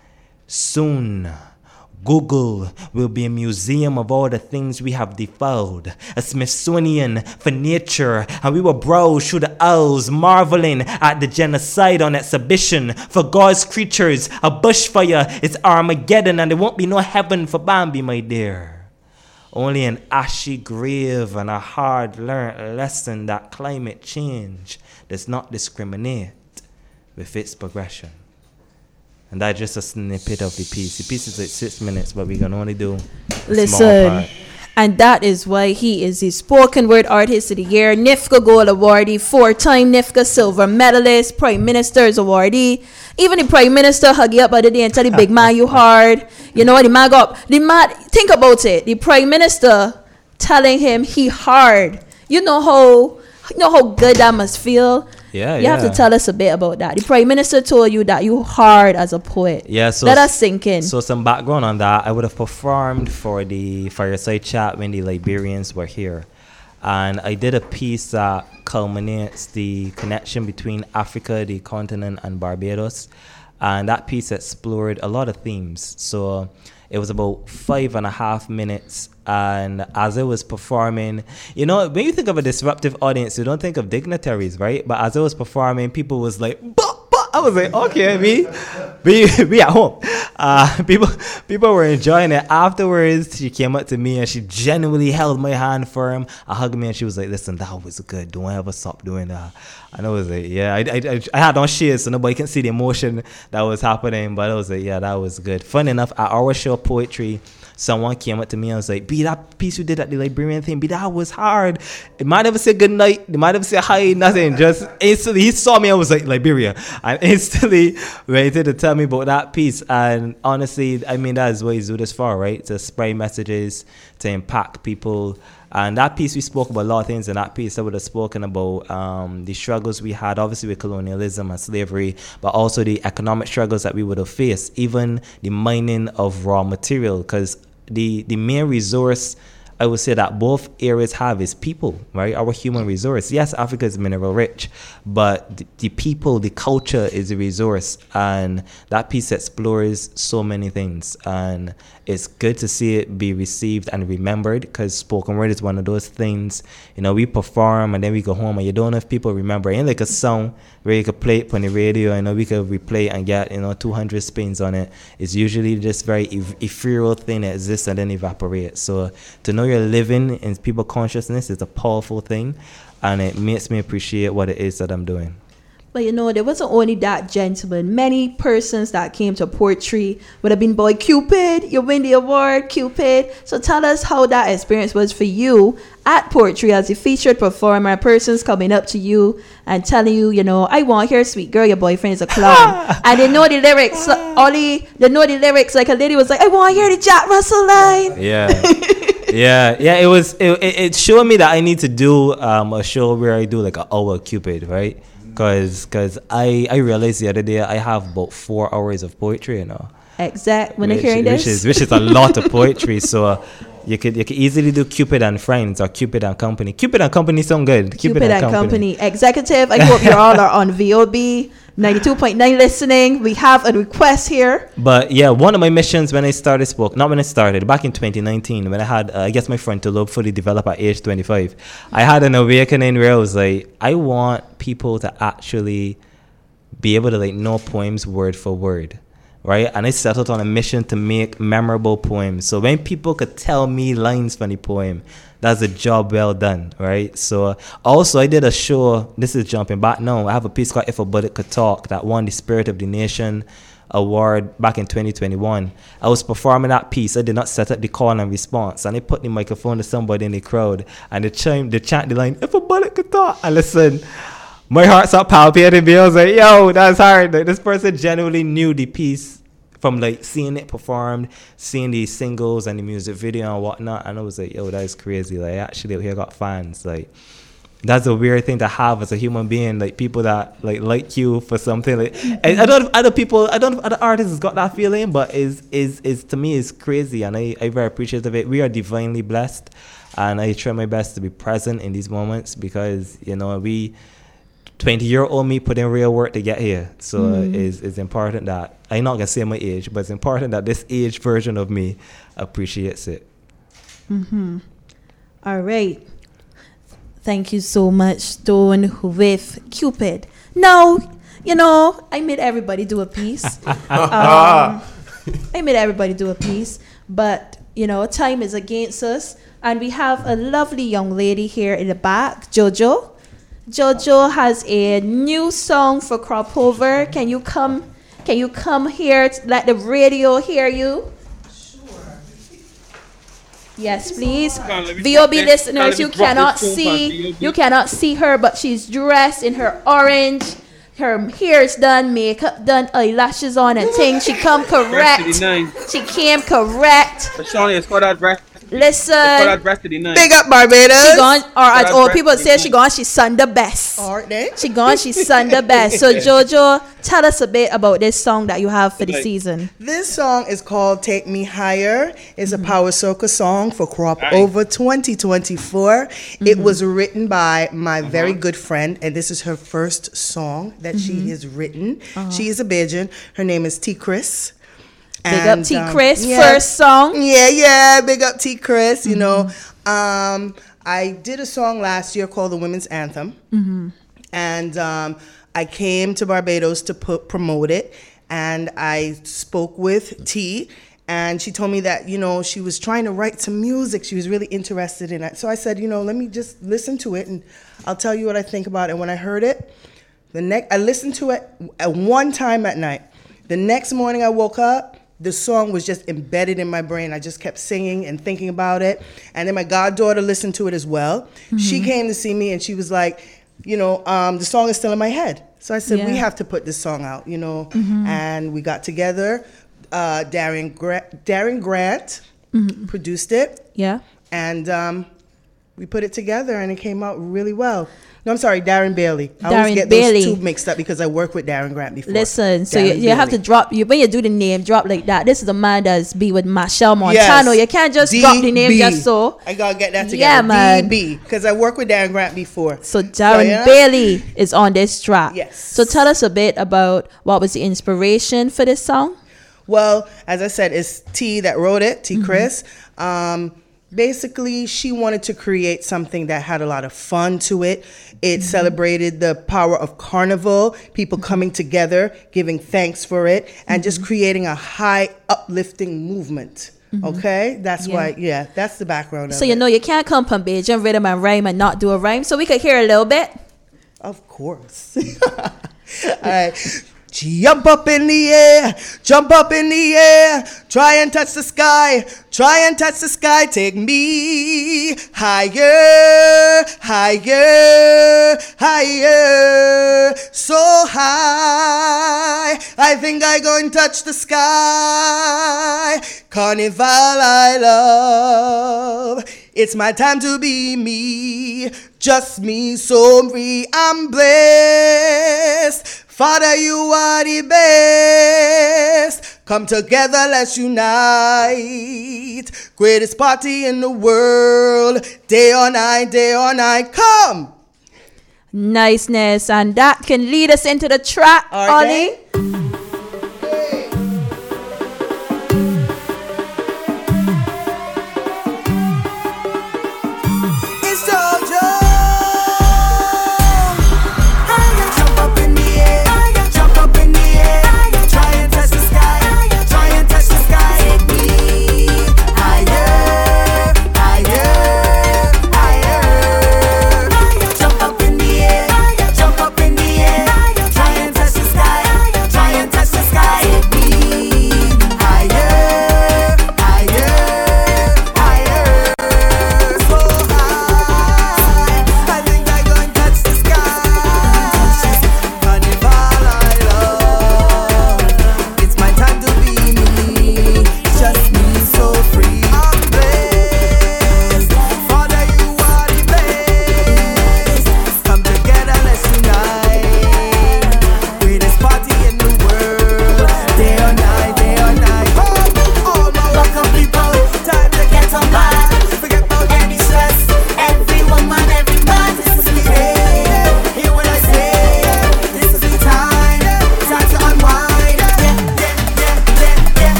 Soon, Google will be a museum of all the things we have defiled, a Smithsonian for nature, and we will browse through the aisles, marveling at the genocide on exhibition. For God's creatures, a bushfire is Armageddon, and there won't be no heaven for Bambi, my dear. Only an ashy grave and a hard-learned lesson that climate change does not discriminate with its progression. And that's just a snippet of the piece. The piece is like 6 minutes, but we can only do a small part. And that is why he is the Spoken Word Artist of the Year, NIFCA Gold Awardee, 4-time NIFCA Silver Medalist, Prime Minister's Awardee. Even the Prime Minister hug you up other day and tell the big man you hard. You know what the man got? Think about it. The Prime Minister telling him he hard. You know how good that must feel. Yeah, you have to tell us a bit about that. The Prime Minister told you that you hard as a poet. Yeah, so let us sink in. So some background on that. I would have performed for the fireside chat when the Liberians were here. And I did a piece that culminates the connection between Africa, the continent, and Barbados. And that piece explored a lot of themes. So it was about 5.5 minutes. And as I was performing, you know, when you think of a disruptive audience, you don't think of dignitaries, right? But as I was performing, people was like, bah! I was like, okay, we at home. People were enjoying it. Afterwards, she came up to me and she genuinely held my hand firm. I hugged me and she was like, listen, that was good. Don't ever stop doing that. And I was like, yeah, I had on shades so nobody can see the emotion that was happening. But I was like, yeah, that was good. Fun enough, at our show, Poetry, someone came up to me and was like, B, that piece you did at the librarian thing, B, that was hard. It might never say good night. It might never say hi, nothing. Just instantly, he saw me and was like, Liberia. And instantly waited to tell me about that piece. And honestly, I mean, that is what you do this for, right? To spread messages, to impact people. And that piece, we spoke about a lot of things in that piece. I would have spoken about the struggles we had, obviously with colonialism and slavery, but also the economic struggles that we would have faced, even the mining of raw material, because the main resource I would say that both areas have is people, right? Our human resource. Yes, Africa is mineral rich, but the people, the culture is a resource. And that piece explores so many things. And it's good to see it be received and remembered, because spoken word is one of those things, you know, we perform and then we go home and you don't know if people remember. It ain't like a song where you could play it on the radio, you know, we could replay it and get, 200 spins on it. It's usually just very ethereal thing that exists and then evaporates. So to know you're living in people's consciousness is a powerful thing, and it makes me appreciate what it is that I'm doing. But there wasn't only that gentleman. Many persons that came to Poetry would have been, boy, Cupid, you win the award, Cupid. So tell us how that experience was for you at Poetry as a featured performer. Persons coming up to you and telling you, I want to hear Sweet Girl, your boyfriend is a clown. And they know the lyrics. They know the lyrics. Like a lady was like, I want to hear the Jack Russell line. Yeah. It showed me that I need to do a show where I do like an hour Cupid, right? Because I realized the other day I have about 4 hours of poetry, Exact. When they're hearing this, which is a lot of poetry. So you could easily do Cupid and Friends or Cupid and Company. Cupid and Company sound good. Cupid and Company. Executive. I hope you all are on VOB 92.9 listening. We have a request here. But yeah, one of my missions when I started back in 2019, when I had, I guess my frontal lobe fully developed at age 25, I had an awakening where I was like, I want people to actually be able to know poems word for word. Right? And I set out on a mission to make memorable poems. So when people could tell me lines from the poem, that's a job well done, right? So also I did a show, this is jumping back now, I have a piece called If a Bullet Could Talk that won the Spirit of the Nation award back in 2021. I was performing that piece. I did not set up the call and response, and I put the microphone to somebody in the crowd and they chant the line, if a bullet could talk. And listen, my heart started palpitating me. I was like, yo, that's hard. Like, this person genuinely knew the piece from seeing it performed, seeing the singles and the music video and whatnot. And I was like, yo, that is crazy. Actually out here got fans. That's a weird thing to have as a human being. People that like you for something. I don't know if other artists got that feeling, but is to me is crazy, and I very appreciative of it. We are divinely blessed, and I try my best to be present in these moments because 20-year-old me put in real work to get here. So it's important that, I'm not going to say my age, but it's important that this age version of me appreciates it. Mm-hmm. All right. Thank you so much, Stone, with Cupid. Now, I made everybody do a piece. But, time is against us. And we have a lovely young lady here in the back, Jojo. Jojo has a new song for Crop Over. Can you come here to let the radio hear you? Sure. Yes, please. VOB listeners, you cannot see her, but she's dressed in her orange. Her hair is done, makeup done, eyelashes on and things. She came correct. Shawnee, it's called that dress Listen. For that rest of the night. Big up Barbados. She gone, or as That's old right. people say, she gone, she son the best. Aren't they? She gone, she son the best. So Jojo, tell us a bit about this song that you have for the season. This song is called Take Me Higher. It's a Power Soca song for Crop Nice. Over 2024. It was written by my very good friend, and this is her first song that she has written. She is a Bajan. Her name is T. Chris. Big up T. Chris, yeah. first song. Yeah, big up T. Chris. You know, I did a song last year called The Women's Anthem, and I came to Barbados to promote it, and I spoke with T. And she told me that, you know, she was trying to write some music. She was really interested in it. So I said, you know, let me just listen to it, and I'll tell you what I think about it. And when I heard it, I listened to it at one time at night. The next morning I woke up, the song was just embedded in my brain. I just kept singing and thinking about it. And then my goddaughter listened to it as well. She came to see me and she was like, you know, the song is still in my head. So I said, we have to put this song out, you know. And we got together. Darren Grant produced it. Yeah. And we put it together and it came out really well. No, I'm sorry, Darren Bailey. I Darren always get Bailey. those two mixed up because I worked with Darren Grant before. Listen, so Darren you have to Bailey. drop, when you do the name drop like that, this is a man that's be with Machelle Montano. Yes. You can't just drop the name DB. just so. I gotta get that together. Yeah, man. DB, because I worked with Darren Grant before. So Darren yeah. Bailey is on this track. Yes. So tell us a bit about what was the inspiration for this song. Well, as I said, it's T that wrote it, T. Chris. Basically, she wanted to create something that had a lot of fun to it. It celebrated the power of carnival, people coming together, giving thanks for it, and just creating a high uplifting movement. Okay? That's why, that's the background of So it. you know you can't come from Beijing rhythm and rhyme and not do a rhyme. So we could hear a little bit. Of course. All right. Jump up in the air, jump up in the air, try and touch the sky, try and touch the sky, take me higher, higher, higher, so high, I think I go and touch the sky, carnival I love, it's my time to be me, just me, so free, I'm blessed. Father, you are the best. Come together, let's unite. Greatest party in the world. Day or night, come. Niceness. And that can lead us into the track, Okay. Ollie. It's Jojo. Jump up in the air, jump up in the air. Try and touch the sky, try and touch the sky. Take me higher, higher, higher. Jump up in the air, jump up in the air. Try and touch the sky,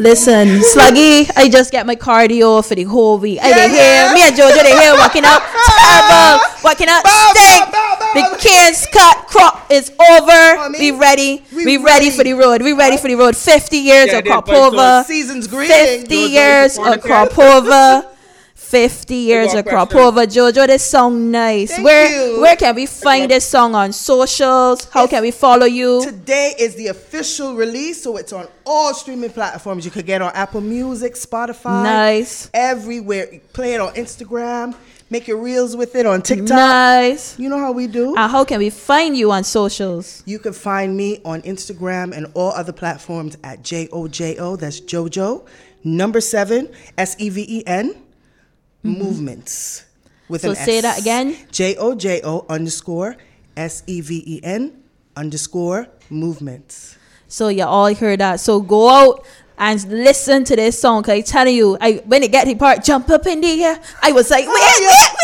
Listen, Sluggy, I just get my cardio for the whole week. I dey here, me and Jojo dey here walking out terrible, walking out stink. The kids cut crop is over. We ready. We ready for the road. We ready for the road. 50 years of crop over. Season's greeting. 50 years of crop over. 50 years of crop over. Jojo, this song nice. Thank Where you. where can we find this song on socials? How can we follow you? Today is the official release, so it's on all streaming platforms. You could get on Apple Music, Spotify. Nice. Everywhere. Play it on Instagram. Make your reels with it on TikTok. Nice. You know how we do. And how can we find you on socials? You can find me on Instagram and all other platforms at JOJO. That's JoJo. Number 7, SEVEN. Movements. With So an say S. that again. JOJO _ SEVEN _ movements. So you all heard that. So go out and listen to this song. Cause I telling you, when it get to the part, jump up in the air. I was like, wait.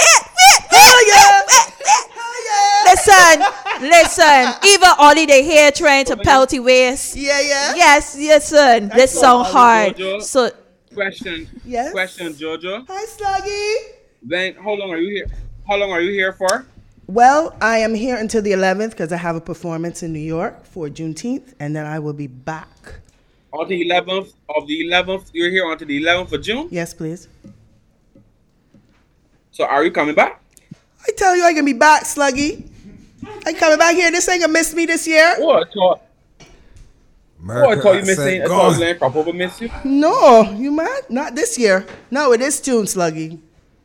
Listen. Even Ollie they here trying to pelty waist. Yeah. Yes, son. This song hard. Jojo. So Question. Yes. Question, Jojo. Hi, Sluggy. Then how long are you here? How long are you here for? Well, I am here until the 11th because I have a performance in New York for Juneteenth, and then I will be back. On the 11th of the 11th, you're here until the 11th of June. Yes, please. So are you coming back? I tell you, I can be back, Sluggy. I coming back here. This ain't gonna miss me this year. Oh, I thought America, you missing. I said, thought "Gone." Land Crop Over missed you. No, you mad? Not this year. Not with this tune, Sluggy.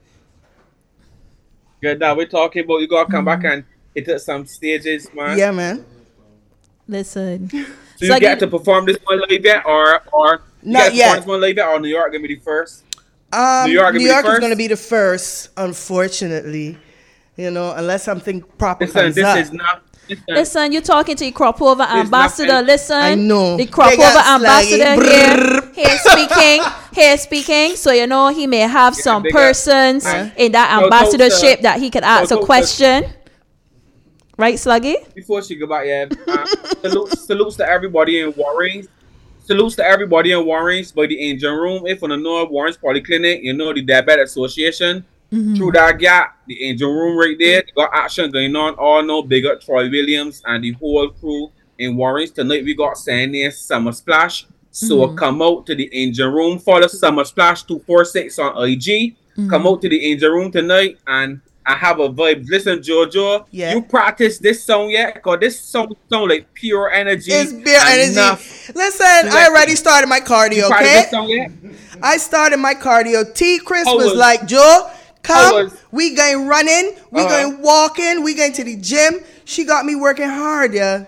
Good. Now we're talking about you gotta come back and hit up some stages, man. Yeah, man. listen. So It's you like get to perform this one live yet, or you Not get to yet. perform this one live yet, or New York gonna be the first? New York York, gonna be the is first? going to be the first, unfortunately. You know, unless something proper Listen, comes this up. is not. Listen, you're talking to the crop over ambassador. nothing. Listen, I know. the crop Big over up, Slaggy. ambassador here speaking. So you know he may have some big up. persons in that So, ambassadorship that he could ask a so, question. Right, Sluggy? Before she go back, yeah. Salutes to everybody in Warrens. Salutes to everybody in Warrens by the engine room. If you don't know Warrens Polyclinic, you know the Diabetes Association. Through that gap, the engine room right there, they got action going on. All know big up Troy Williams and the whole crew in Warrens. Tonight we got Sandy Summer Splash. So come out to the engine room. Follow Summer Splash 246 on IG. Come out to the engine room tonight and I have a vibe. Listen, Jojo, Yeah. you practice this song yet? Because this song sound like pure energy. It's beer energy. enough. Listen, I already started my You cardio, practice okay? this song yet? I started my cardio. T. Chris How was was- like, Joe, come. was- We going running. We Uh-huh. going walking. We going to the gym. She got me working hard, yeah.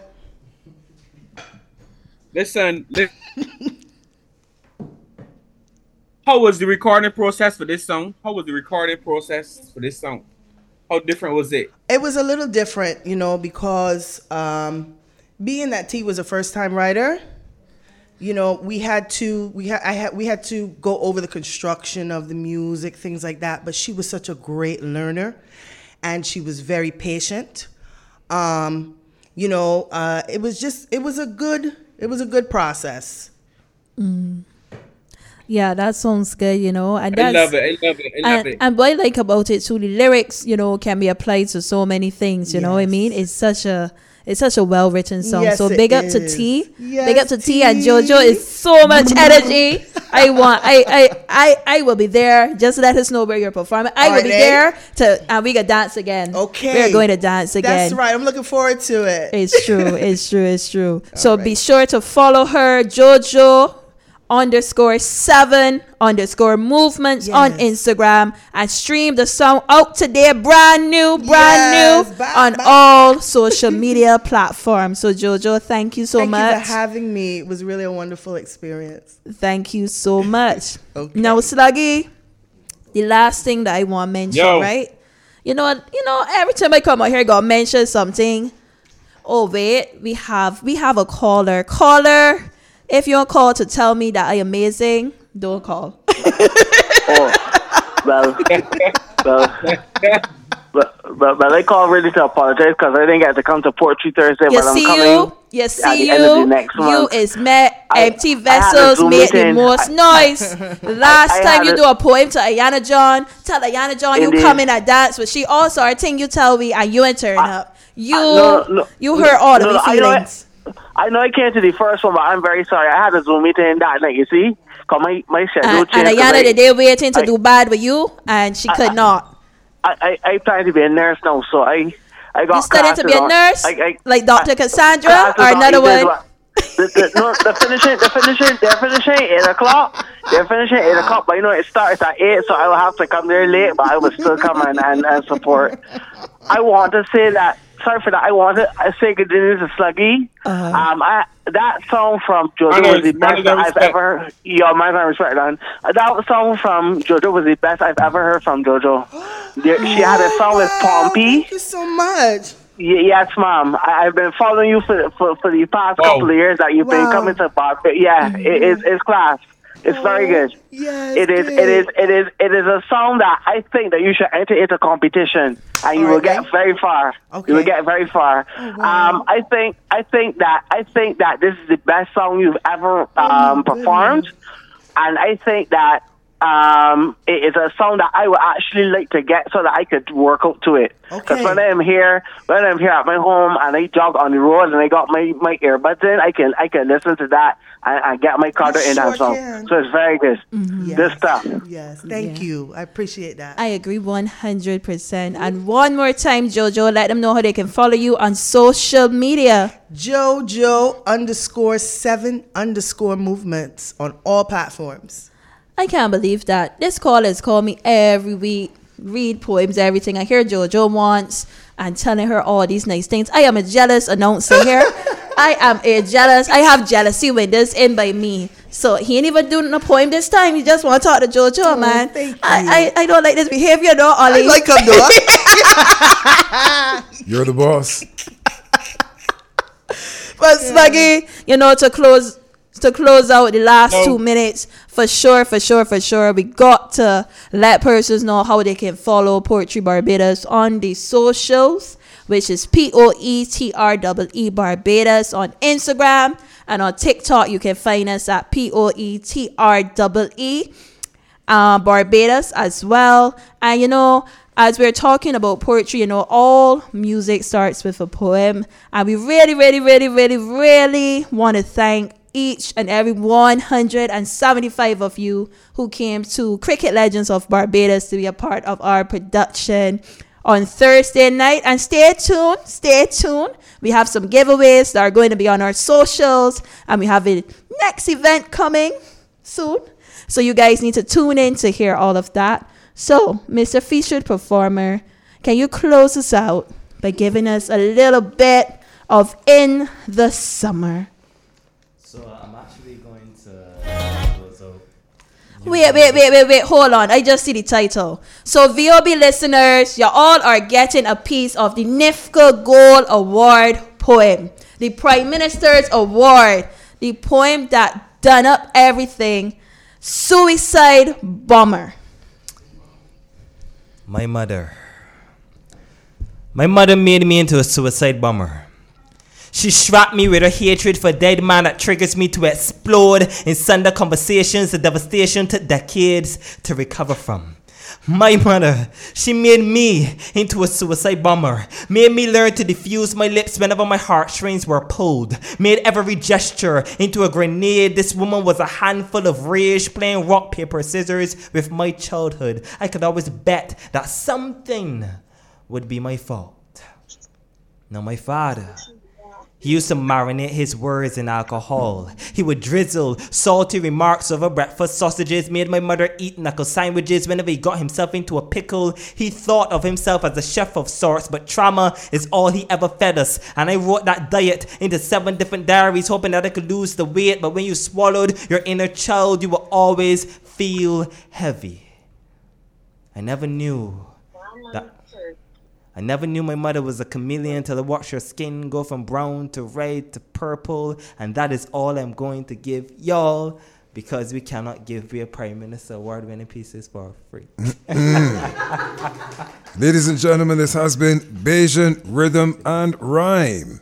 Listen. How was the recording process for this song? How different was it? It was a little different, you know, because being that T was a first-time writer, you know, we had to go over the construction of the music, things like that. But she was such a great learner, and she was very patient. You know, it was a good process. Yeah, that sounds good, you know. And I that's love it. and what I like about it too, the lyrics, you know, can be applied to so many things, you know what I mean? It's such a well written song. Yes, so it big up to is. T. Yes, Big up to T and T. Jojo is so much energy. I will be there. Just let us know where you're performing. I will Alright, be then. there and we can dance again. Okay. We're going to dance again. That's right. I'm looking forward to it. It's true. So right. be sure to follow her, Jojo _7_movements on Yes. Instagram and stream the song out today, brand new Yes, on bye. all social media platforms. So Jojo, thank you so Thank much. you for having me. It was really a wonderful experience. Thank you so much. Okay. Now, Sluggy, the last thing that I want to mention, Yo. right? You know, every time I come out here, I gotta mention something. Oh wait, we have a caller. Caller, if you want to call to tell me that I'm amazing, don't call. Well, I call really to apologize because I didn't get to come to Portrait Thursday, You but I'm see coming. you? You at see, the end of the next you month. is met I- empty I had a vessels Zoom made the meeting. most noise. Last I time had you a- do a poem to Ayana John, tell Ayana John you Indeed. come in and dance, but she also I think you tell me and you ain't turn up. You no, you hurt all of no, the I know feelings. I know I came to the first one, but I'm very sorry. I had a Zoom meeting that night, you see? Because my schedule And changed. 'cause Ayana today waiting to I- do bad with you, and she could not. I plan to be a nurse now, so I got You studying to be a classes on- nurse, like Dr. Cassandra, classes or on another evenings, one? but- no, they're finishing 8 o'clock. They're finishing 8 o'clock, but you know, it starts at 8, so I will have to come there late, but I will still come and support. I want to say that, sorry for that, I say good news to Sluggy. That song from JoJo was the best that I've ever heard. Yeah, my respect, man. That song from JoJo was the best I've ever heard from JoJo. She had a song with Pompey. Thank you so much. Yes, ma'am. I've been following you for the past couple of years that you've been coming to Barbados. Yeah, it's class. It's very good. Yes, It is a song that I think that you should enter into competition and you will get very far. Okay. You will get very far. wow. I think that this is the best song you've ever performed, and I think that it is a song that I would actually like to get so that I could work up to it. Because Okay. when I'm here at my home and I jog on the road and I got my earbuds in, I can listen to that and get my cardio in that song. can. So it's very good. Good stuff. Yes, thank you. I appreciate that. I agree 100%. And one more time, Jojo, let them know how they can follow you on social media. JoJo_7_movements on all platforms. I can't believe that. This callers call me every week, read poems, everything. I hear Jojo once and telling her all these nice things. I am a jealous announcer here. I have jealousy windows in by me. So he ain't even doing a poem this time. He just want to talk to Jojo, man. thank you. I don't like this behavior, though, Ollie. I like him, though. You're the boss. But Sluggy, to close out the last 2 minutes, for sure, we got to let persons know how they can follow Poetry Barbados on the socials, which is POETREE Barbados on Instagram, and on TikTok you can find us at POETREE Barbados as well. And as we're talking about poetry, all music starts with a poem, and we really want to thank each and every 175 of you who came to Cricket Legends of Barbados to be a part of our production on Thursday night. And stay tuned. We have some giveaways that are going to be on our socials, and we have a next event coming soon. So you guys need to tune in to hear all of that. So, Mr. Featured Performer, can you close us out by giving us a little bit of In the Summer? So I'm actually going to close out. Wait, hold on. I just see the title. So VOB listeners, you all are getting a piece of the NIFCA Gold Award poem. The Prime Minister's Award. The poem that done up everything. Suicide Bomber. My mother made me into a suicide bomber. She strapped me with her hatred for dead man that triggers me to explode in sunder conversations, the devastation took decades to recover from. My mother, she made me into a suicide bomber, made me learn to diffuse my lips whenever my heartstrings were pulled, made every gesture into a grenade. This woman was a handful of rage, playing rock, paper, scissors with my childhood. I could always bet that something would be my fault. Now my father, he used to marinate his words in alcohol. He would drizzle salty remarks over breakfast sausages, made my mother eat knuckle sandwiches whenever he got himself into a pickle. He thought of himself as a chef of sorts, but trauma is all he ever fed us. And I wrote that diet into 7 different diaries, hoping that I could lose the weight. But when you swallowed your inner child, you will always feel heavy. I never knew my mother was a chameleon until I watched her skin go from brown to red to purple. And that is all I'm going to give y'all, because we cannot give a Prime Minister award-winning pieces for free. Ladies and gentlemen, this has been Bajan Rhythm and Rhyme.